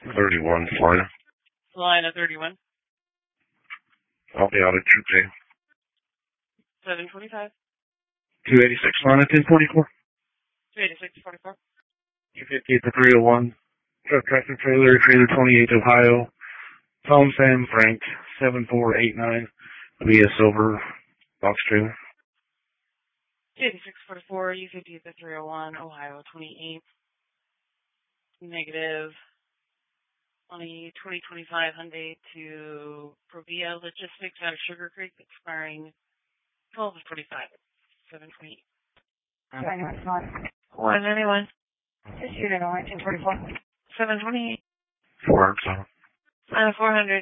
31, Florida. Line of 31. I'll be out at 2K. 725. 286, line at 1024. 286, 44. 250 at the 301. Truck tractor trailer, trailer 28, Ohio. Tom Sam Frank, 7489. It'll be a silver box trailer. 286, 44. U50 at the 301, Ohio 28. Negative. On a 2025 Hyundai to Provia Logistics out of Sugar Creek, expiring 12/25, 728. 191. Just shoot it on 1944. 728. 400. 400.